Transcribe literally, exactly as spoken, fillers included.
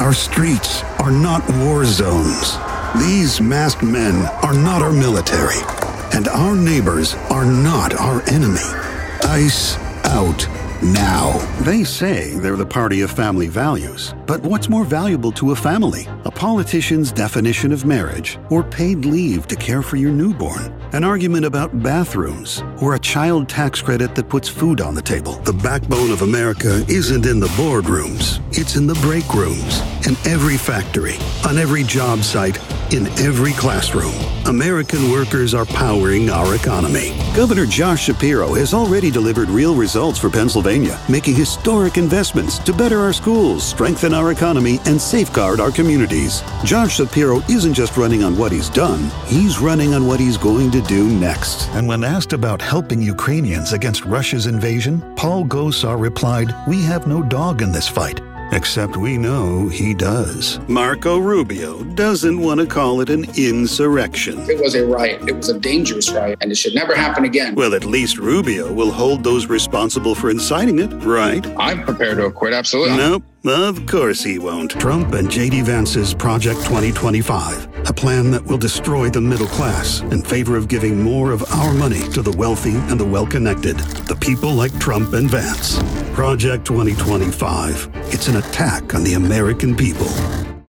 Our streets are not war zones. These masked men are not our military. And our neighbors are not our enemy. ICE out now. They say they're the party of family values. But what's more valuable to a family? A politician's definition of marriage, or paid leave to care for your newborn? An argument about bathrooms, or a child tax credit that puts food on the table? The backbone of America isn't in the boardrooms. It's in the break rooms, in every factory, on every job site, in every classroom. American workers are powering our economy. Governor Josh Shapiro has already delivered real results for Pennsylvania, making historic investments to better our schools, strengthen our economy, and safeguard our communities. Josh Shapiro isn't just running on what he's done, he's running on what he's going to do next. And when asked about helping Ukrainians against Russia's invasion, Paul Gosar replied, "We have no dog in this fight." Except we know he does. Marco Rubio doesn't want to call it an insurrection. It was a riot. It was a dangerous riot, and it should never happen again. Well, at least Rubio will hold those responsible for inciting it, right? I'm prepared to acquit, absolutely. Nope. Of course he won't. Trump and J D Vance's Project twenty twenty-five, a plan that will destroy the middle class in favor of giving more of our money to the wealthy and the well-connected, the people like Trump and Vance. Project twenty twenty-five. It's an attack on the American people.